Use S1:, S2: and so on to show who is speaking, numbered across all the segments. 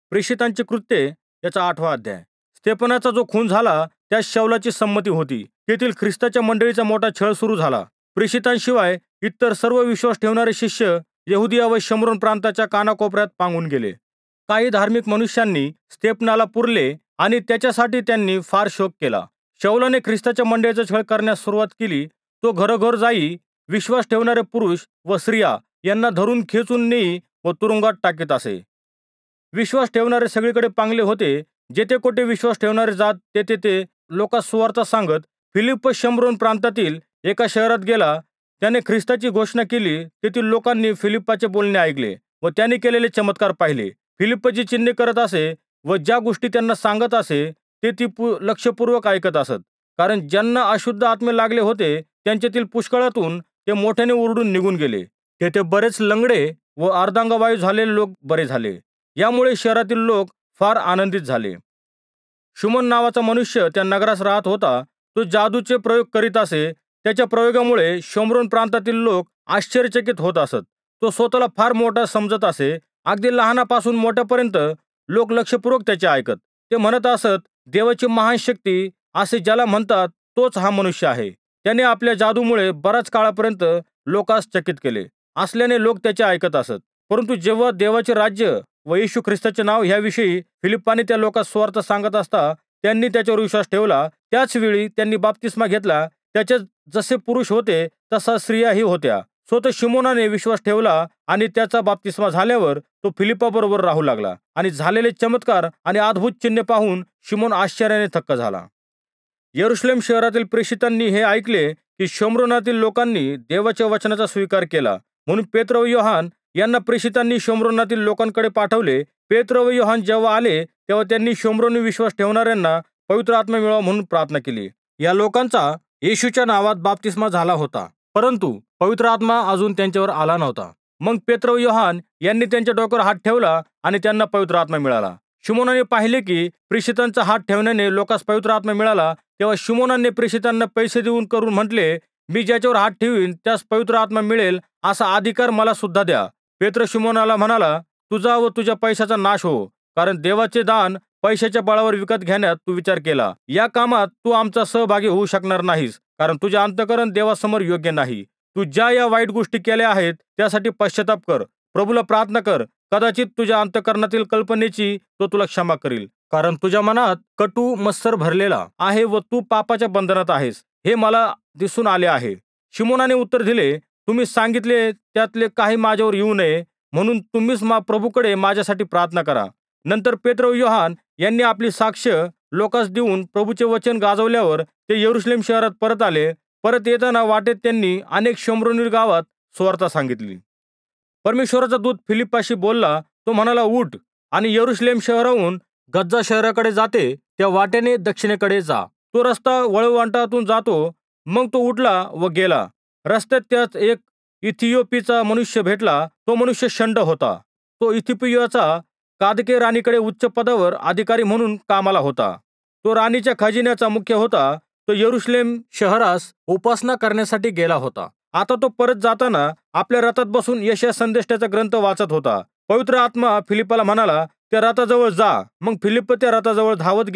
S1: प्रेषितांची कृत्ये याचा 8वा अध्याय. स्तेफनाचा जो खून झाला त्यात शाऊलाची संमती होती. तेथील ख्रिस्ताच्या मंडळीचा मोठा छळ सुरू झाला. प्रेषितांशिवाय इतर सर्व विश्वास ठेवणारे शिष्य यहुदिया व शमरोन प्रांताच्या कानाकोपऱ्यात पांगून गेले. काही धार्मिक मनुष्यांनी स्तेफनाला पुरले आणि त्याच्यासाठी त्यांनी फार शोक केला. शाऊलाने ख्रिस्ताच्या मंडळीचा छळ करण्यास सुरुवात केली. तो घरोघर जाई विश्वास ठेवणारे पुरुष व स्त्रिया यांना धरून खेचून नेई व तुरुंगात टाकीत असे. विश्वास ठेवणारे सगळीकडे पांगले होते. जेथे कोठे विश्वास ठेवणारे जात तेथे ते लोकांस सुवार्ता सांगत. फिलिप्प शमरोन प्रांतातील एका शहरात गेला. त्याने ख्रिस्ताची घोषणा केली. तेथील लोकांनी फिलिप्पाचे बोलणे ऐकले व त्याने केलेले चमत्कार पाहिले. फिलिप्प जी चिन्हे करत असे व ज्या गोष्टी त्यांना सांगत असे ते ती लक्षपूर्वक ऐकत असत. कारण ज्यांना अशुद्ध आत्मे लागले होते त्यांच्यातील पुष्कळातून ते मोठ्याने ओरडून निघून गेले. तेथे बरेच लंगडे व अर्धांगवायू झालेले लोक बरे झाले. यामुळे शहरातील लोक फार आनंदित झाले. शुमन नावाचा मनुष्य त्या नगरात राहत होता. तो जादूचे प्रयोग करीत असे. त्याच्या प्रयोगामुळे शमरोन प्रांतातील लोक आश्चर्यचकित होत असत. तो स्वतःला फार मोठा समजत असे. अगदी लहानापासून मोठ्यापर्यंत लोक लक्षपूर्वक त्याचे ऐकत. ते म्हणत असत, देवाची महान शक्ती असे ज्याला म्हणतात तोच हा मनुष्य आहे. त्याने आपल्या जादूमुळे बराच काळापर्यंत लोकांस चकित केले असल्याने लोक त्याचे ऐकत असत. परंतु जेव्हा देवाचे राज्य व येशू ख्रिस्ताचे नाव ह्याविषयी फिलिप्पाने त्या लोकांस सुवार्ता सांगत असता त्यांनी त्याच्यावर विश्वास ठेवला. त्याच वेळी त्यांनी बाप्तिस्मा घेतला. त्याच्यात जसे पुरुष होते तसा स्त्रियाही होत्या. स्वतः शिमोनाने विश्वास ठेवला आणि त्याचा बाप्तिस्मा झाल्यावर तो फिलिप्पाबरोबर राहू लागला आणि झालेले चमत्कार आणि अद्भुत चिन्हे पाहून शिमोन आश्चर्याने थक्क झाला. यरुशलेम शहरातील प्रेषितांनी हे ऐकले की शमरोनातील लोकांनी देवाच्या वचनाचा स्वीकार केला. म्हणून पेत्र व योहान यांना प्रेषितांनी शमरोनातील लोकांकडे पाठवले. पेत्र व योहान जेव्हा आले तेव्हा त्यांनी शमरोनी विश्वास ठेवणाऱ्यांना पवित्र आत्मा मिळावा म्हणून प्रार्थना केली. या लोकांचा येशूच्या नावात बाप्तिस्मा झाला होता, परंतु पवित्र आत्मा अजून त्यांच्यावर आला नव्हता. मग पेत्र व योहान यांनी त्यांच्या डोक्यावर हात ठेवला आणि त्यांना पवित्र आत्मा मिळाला. शिमोनाने पाहिले की प्रेषितांचा हात ठेवण्याने लोकांस पवित्र आत्मा मिळाला. तेव्हा शिमोनाने प्रेषितांना पैसे देऊन करून म्हटले, मी ज्याच्यावर हात ठेवीन त्यास पवित्र आत्मा मिळेल असा अधिकार मला सुद्धा द्या. पेत्र शिमोनाला म्हणाला, तुझा व तुझ्या पैशाचा नाश हो, कारण देवाचे दान पैशाच्या बळावर विकत घेण्यात तू विचार केला. या कामात तू आमचा सहभागी होऊ शकणार नाहीस, कारण तुझे अंतःकरण देवासमोर योग्य नाही. तू ज्या या वाईट गोष्टी केल्या आहेत त्यासाठी पश्चाताप कर. प्रभूला प्रार्थना कर. कदाचित तुझ्या अंतःकरणातील कल्पनेची तो तुला क्षमा करील, कारण तुझ्या मनात कटू मत्सर भरलेला आहे व तू पापाच्या बंधनात आहेस, हे मला दिसून आले आहे. शिमोनाने उत्तर दिले, तुम्ही सांगितले त्यातले काही माझ्यावर येऊ नये म्हणून तुम्हीच प्रभूकडे माझ्यासाठी प्रार्थना करा. नंतर पेत्र व योहान यांनी आपली साक्ष लोकांस देऊन प्रभूचे वचन गाजवल्यावर ते यरुशलेम शहरात परत आले. परत येताना वाटेत त्यांनी अनेक शमरोनी गावात सुवार्ता सांगितली. परमेश्वराचा दूत फिलिप्पाशी बोलला. तो म्हणाला, उठ आणि यरुशलेम शहराहून गज्जा शहराकडे जाते त्या वाटेने दक्षिणेकडे जा. तो रस्ता वळवंटातून जातो. मग तो उठला व गेला. रस्त्यात त्यास एक इथियोपीचा मनुष्य भेटला. तो मनुष्य शंड होता. तो इथियोपियाचा कादके राणीकडे उच्च पदावर अधिकारी म्हणून कामाला होता. तो राणीच्या खजिन्याचा मुख्य होता. तो यरुशलेम शहरास उपासना करण्यासाठी गेला होता. आता तो परत जाताना आपल्या रथात बसून यशाया संदेष्टाचा ग्रंथ वाचत होता. पवित्र आत्मा फिलिप्पाला म्हणाला, त्या रथाजवळ जा. मग फिलिप्प त्या रथाजवळ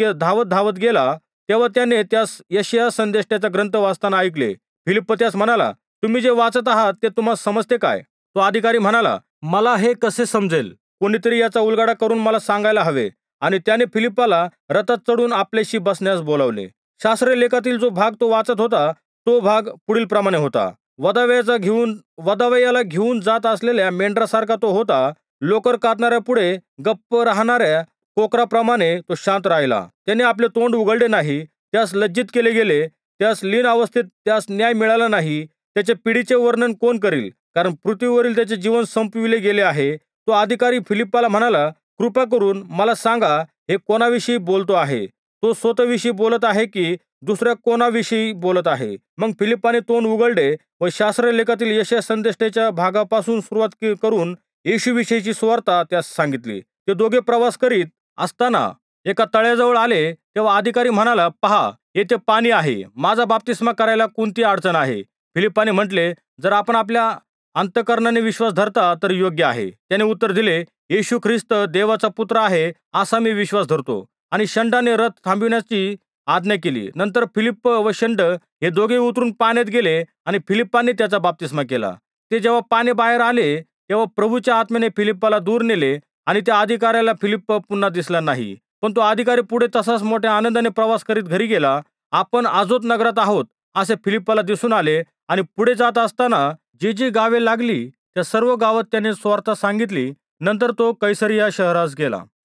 S1: धावत गेला. तेव्हा त्याने त्यास यशाया संदेष्टाचा ग्रंथ वाचताना ऐकले. फिलिप्प त्यास म्हणाला, तुम्ही जे वाचत आहात ते तुम्हाला समजते काय? तो अधिकारी म्हणाला, मला हे कसे समजेल? कोणीतरी याचा उलगडा करून मला सांगायला हवे. आणि त्याने फिलिप्पाला रथात चढून आपल्याशी बसण्यास बोलावले. शास्त्र लेखातील जो भाग तो वाचत होता तो भाग पुढील प्रमाणे होता. वधावयाला घेऊन जात असलेल्या मेंढरासारखा तो होता. लोकर कातणाऱ्या पुढे गप्प राहणाऱ्या कोकराप्रमाणे तो शांत राहिला. त्याने आपले तोंड उघडले नाही. त्यास लज्जित केले गेले. त्यास लीन अवस्थेत त्यास न्याय मिळाला नाही. त्याच्या पिढीचे वर्णन कोण करील? कारण पृथ्वीवरील त्याचे जीवन संपविले गेले आहे. तो अधिकारी फिलिप्पाला म्हणाला, कृपा करून मला सांगा, हे कोणाविषयी बोलतो आहे? तो स्वतःविषयी बोलत आहे की दुसऱ्या कोणाविषयी बोलत आहे? मग फिलिप्पाने तोंड उघडले व शास्त्र लेखातील यशाया संदेष्टाच्या भागापासून सुरुवात करून येशूविषयीची सुवार्ता त्यास सांगितली. ते दोघे प्रवास करीत असताना एका तळ्याजवळ आले. तेव्हा अधिकारी म्हणाला, पहा, येथे पाणी आहे. माझा बाप्तिस्मा करायला कोणती अडचण आहे? फिलिप्पाने म्हटले, जर आपण आपल्या अंतःकरणाने विश्वास धरता तर योग्य आहे. त्याने उत्तर दिले, येशू ख्रिस्त देवाचा पुत्र आहे असा मी विश्वास धरतो, आणि शंडाने रथ थांबविण्याची आज्ञा केली. नंतर फिलिप्प व शंड हे दोघे उतरून पाण्यात गेले आणि फिलिप्पाने त्याचा बाप्तिस्मा केला. ते जेव्हा पाणी बाहेर आले तेव्हा प्रभूच्या आत्म्याने फिलिप्पाला दूर नेले आणि त्या अधिकाऱ्याला फिलिप्प पुन्हा दिसला नाही. पण तो अधिकारी पुढे तसाच मोठ्या आनंदाने प्रवास करीत घरी गेला. आपण आजोत नगरात आहोत असे फिलिप्पाला दिसून आले, आणि पुढे जात असताना जी जी गावे लागली त्या सर्व गावात त्याने सुवार्ता सांगितली. नंतर तो कैसरिया शहरास गेला.